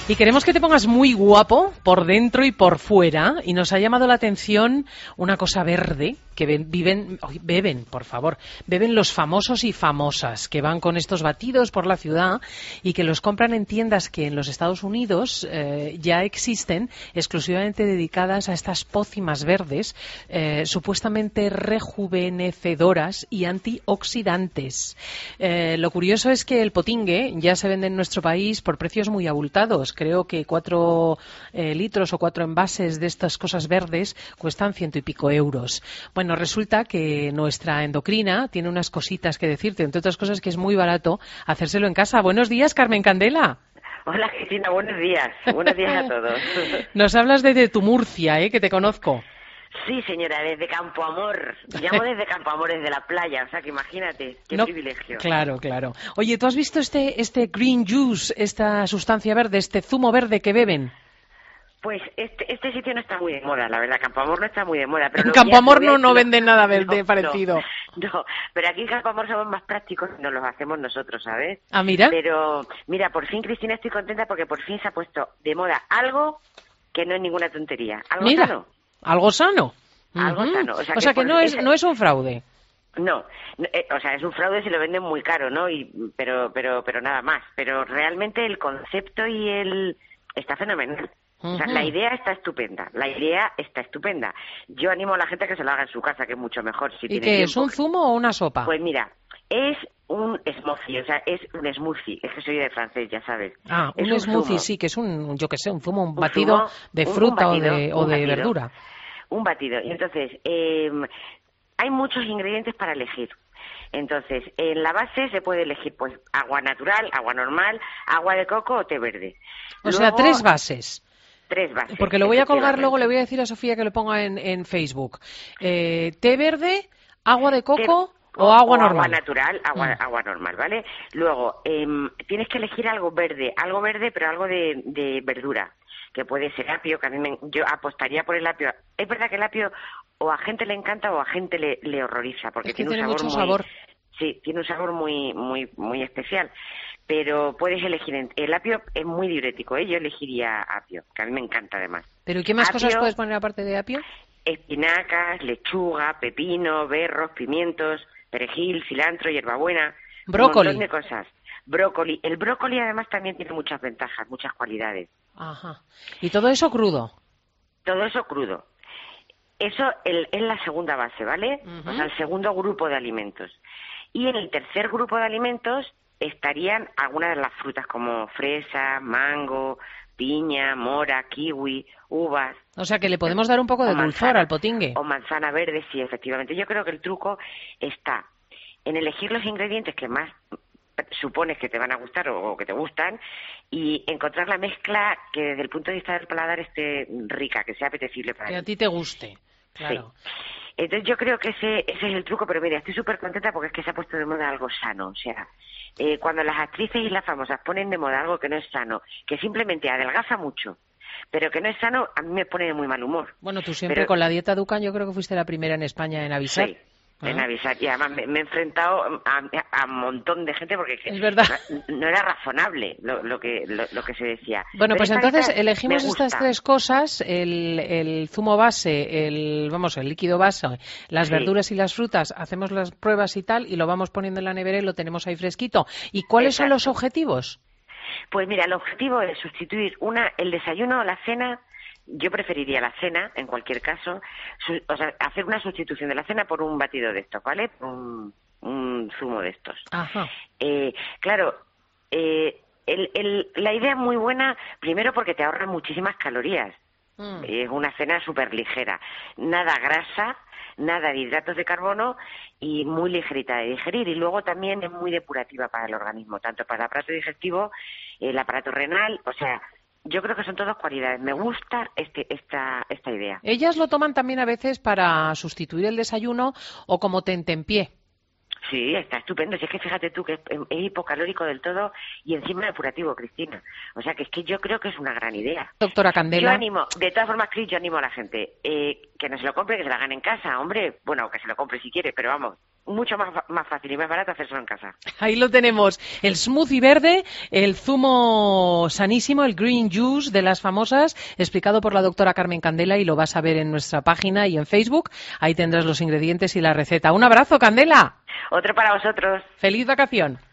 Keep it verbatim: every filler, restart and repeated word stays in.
Y queremos que te pongas muy guapo por dentro y por fuera. Y nos ha llamado la atención una cosa verde que ven, viven, oh, beben, por favor, beben los famosos y famosas que van con estos batidos por la ciudad y que los compran en tiendas que en los Estados Unidos eh, ya existen, exclusivamente dedicadas a estas pócimas verdes, eh, supuestamente rejuvenecedoras y antioxidantes. Eh, lo curioso es que el potingue ya se vende en nuestro país por precios muy abultados. Creo que cuatro eh, litros o cuatro envases de estas cosas verdes cuestan ciento y pico euros. Bueno, resulta que nuestra endocrina tiene unas cositas que decirte, entre otras cosas que es muy barato hacérselo en casa. Buenos días, Carmen Candela. Hola, Cristina, buenos días. Buenos días a todos. Nos hablas desde tu Murcia, ¿eh? Que te conozco. Sí, señora, desde Campo Amor. Llamo desde Campo Amor, desde la playa, o sea que imagínate, qué no, privilegio. Claro, claro. Oye, ¿tú has visto este, este green juice, esta sustancia verde, este zumo verde que beben? Pues este, este sitio no está muy de moda, la verdad. Campo Amor no está muy de moda. Pero en Campo Amor no, no venden nada verde no, parecido. No, no, pero aquí en Campo Amor somos más prácticos y nos los hacemos nosotros, ¿sabes? Ah, mira. Pero, mira, por fin, Cristina, estoy contenta porque por fin se ha puesto de moda algo que no es ninguna tontería. Algo mira, sano. Algo sano. Algo uh-huh. sano. O sea, o sea que, que no, es, ese... no es un fraude. No, eh, o sea, es un fraude si lo venden muy caro, ¿no? Y, pero, pero, pero nada más. Pero realmente el concepto y el está fenomenal. Uh-huh. O sea, la idea está estupenda, la idea está estupenda. Yo animo a la gente a que se lo haga en su casa, que es mucho mejor. Si ¿Y tiene qué tiempo. es, un zumo o una sopa? Pues mira, es un smoothie, o sea, es un smoothie. Es que soy de francés, ya sabes. Ah, es un, un smoothie, zumo. sí, que es un, yo qué sé, un zumo, un, un batido zumo, de un, fruta un batido, o de, o de batido, verdura. Un batido. Y entonces, eh, hay muchos ingredientes para elegir. Entonces, en la base se puede elegir pues agua natural, agua normal, agua de coco o té verde. O Luego, sea, tres bases. Tres bases. Porque lo voy a colgar luego, le voy a decir a Sofía que lo ponga en, en Facebook. Eh, té verde, agua de coco té, o, o agua o normal. Agua natural, agua, mm. agua normal, ¿vale? Luego, eh, tienes que elegir algo verde, algo verde, pero algo de, de verdura, que puede ser apio, que a mí me, yo apostaría por el apio. Es verdad que el apio o a gente le encanta o a gente le, le horroriza, porque es que tiene, tiene un sabor mucho muy, sabor. Sí, tiene un sabor muy, muy, muy especial. Pero puedes elegir. El apio es muy diurético, ¿eh? Yo elegiría apio, que a mí me encanta además. ¿Pero y qué más apio, cosas puedes poner aparte de apio? Espinacas, lechuga, pepino, berros, pimientos, perejil, cilantro, hierbabuena. Brócoli. Un montón de cosas. Brócoli. El brócoli además también tiene muchas ventajas, muchas cualidades. Ajá. ¿Y todo eso crudo? Todo eso crudo. Eso el, es la segunda base, ¿vale? Uh-huh. O sea, el segundo grupo de alimentos. Y en el tercer grupo de alimentos estarían algunas de las frutas como fresa, mango, piña, mora, kiwi, uvas. O sea que le podemos dar un poco de dulzor manzana, al potingue. O manzana verde, sí, efectivamente. Yo creo que el truco está en elegir los ingredientes que más supones que te van a gustar o, o que te gustan y encontrar la mezcla que desde el punto de vista del paladar esté rica, que sea apetecible para ti. Que a ti te guste, claro. Sí. Entonces yo creo que ese, ese es el truco, pero mira, estoy súper contenta porque es que se ha puesto de moda algo sano, o sea, eh, cuando las actrices y las famosas ponen de moda algo que no es sano, que simplemente adelgaza mucho, pero que no es sano, a mí me pone de muy mal humor. Bueno, tú siempre pero, con la dieta Dukan yo creo que fuiste la primera en España en avisar. Sí. En avisar, y además me, me he enfrentado a, a un montón de gente porque es verdad. No, no era razonable lo, lo que lo, lo que se decía. Bueno, Pero pues entonces elegimos estas estas tres cosas, el, el zumo base, el vamos, el líquido base, las sí. verduras y las frutas, hacemos las pruebas y tal, y lo vamos poniendo en la nevera y lo tenemos ahí fresquito. ¿Y cuáles Exacto. son los objetivos? Pues mira, el objetivo es sustituir una el desayuno o la cena. Yo preferiría la cena, en cualquier caso, su, o sea, hacer una sustitución de la cena por un batido de estos, ¿vale? Un, un zumo de estos. Ajá. Eh, claro, eh, el, el, la idea es muy buena, primero porque te ahorra muchísimas calorías. Mm. Es una cena súper ligera. Nada grasa, nada de hidratos de carbono y muy ligerita de digerir. Y luego también es muy depurativa para el organismo, tanto para el aparato digestivo, el aparato renal, o sea... Yo creo que son todas cualidades. Me gusta este, esta, esta idea. Ellas lo toman también a veces para sustituir el desayuno o como tentempié. Sí, está estupendo. Si es que fíjate tú que es, es hipocalórico del todo y encima depurativo, Cristina. O sea que es que yo creo que es una gran idea. Doctora Candela. Yo animo, de todas formas, Cris, yo animo a la gente eh, que no se lo compre, que se lo hagan en casa, hombre. Bueno, que se lo compre si quiere, pero vamos, mucho más, más fácil y más barato hacerlo en casa. Ahí lo tenemos, el smoothie verde, el zumo sanísimo, el green juice de las famosas, explicado por la doctora Carmen Candela, y lo vas a ver en nuestra página y en Facebook. Ahí tendrás los ingredientes y la receta. Un abrazo, Candela. Otro para vosotros. Feliz vacación.